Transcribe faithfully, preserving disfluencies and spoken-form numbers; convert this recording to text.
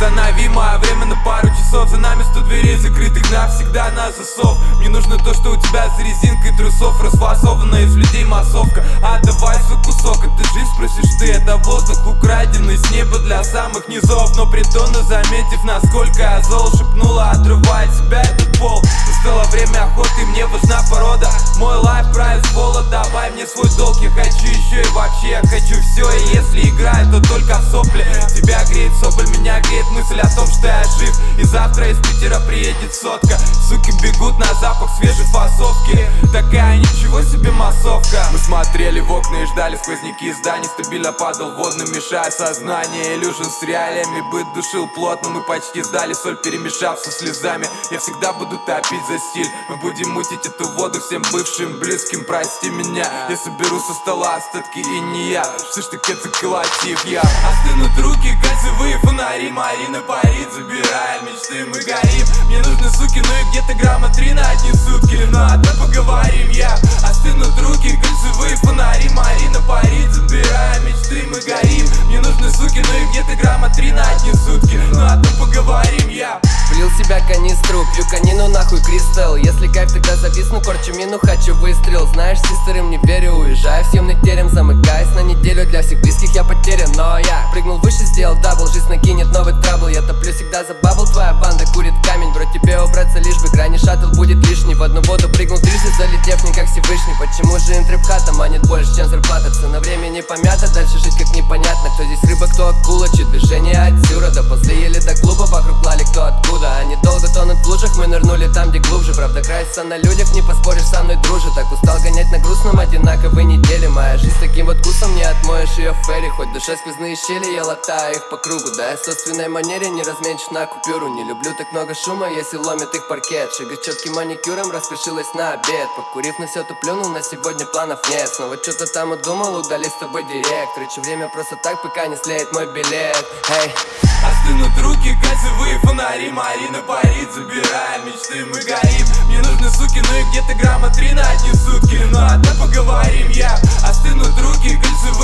Неостановимое время на пару часов. За нами сто дверей закрытых навсегда на засов. Мне нужно то, что у тебя за резинкой трусов. Расфасована из людей массовка. Отдавай свой кусок, это жизнь, спросишь ты. Это воздух украденный с неба для самых низов. Но притонно заметив, насколько я зол, шепнула, отрывая от себя этот пол. Настало время охоты, мне важна порода. Мой лайф прайс пола, давай мне свой долг. Я хочу еще и вообще, я хочу все. И если играет, то только сопли. Тебя греет соболь, меня греет мысль о том, что я жив. И завтра из Питера приедет сотка. Суки бегут на запах свежей фасовки. Такая ничего себе массовка. Мы смотрели в окна и ждали сквозняки из зданий. Стабильно падал водным, мешая сознание. Иллюжен с реалиями, быт душил плотно. Мы почти сдали соль, перемешав со слезами. Я всегда буду топить за стиль. Мы будем мутить эту воду всем бывшим близким. Прости меня, я соберу со стола остатки и не я. Все ж таки это коллектив, я. Остынут руки, кольцевые фонари. Марина парит, забирая мечты, мы горим. Мне нужны суки, ну и где-то грамма три на одни сутки. Но одно поговорим, я. Остынут руки, кольцевые фонари. Марина парит, забирая мечты, мы горим. Мне нужны суки, ну и где-то грамма три на одни сутки. Но одно поговорим, я. Влил в себя канистру, пью конину, нахуй кристалл. Если кайф, тогда зависну, корчу мину, хочу выстрел. Знаешь, сестрым не верю, уезжаю в съемный терем. Замыкаюсь на неделю, для всех близких я потерян. Но я прыгнул выше, сделал дабл. Жизнь накинет новый трабл, я топлю всегда за бабл. Твоя банда курит камень, бро, тебе убраться лишь бы. Крайний шаттл будет лишний, в одну воду прыгнул трижды, залетев не как Всевышний. Почему же им трип-хата манит больше, чем зарплата? Цена времени помята, дальше жить как непонятно. Кто здесь рыба, кто акула, чьи движения отсюда. До после еле до клуба, вокруг плали кто откуда. Они долго тонут в лужах, мы нырнули там, где глубже. Правда красится на людях, не поспоришь, со мной дружит. Так устал гонять на грустном, одинаковые недели. Моя жизнь таким вот вкусом, не отмоешь ее в ферри. Хоть в душе сквозные щели, я латаю их по кругу. Да, я в собственной манере не разменчив на купюру. Не люблю так много шума, если ломит их паркет. Шига четким маникюром, распешилась на обед. Покурив на все, то плюнул, на сегодня планов нет. Снова что-то там удумал, удали с тобой директ. Трачу время просто так, пока не слеет мой билет. Эй. Остынут руки, кольцевые фонари. Марина парит, забирая мечты, мы горим. Мне нужны суки, ну и где-то грамма три на одни сутки. Но одно поговорим, я. Остынут руки, кольцевые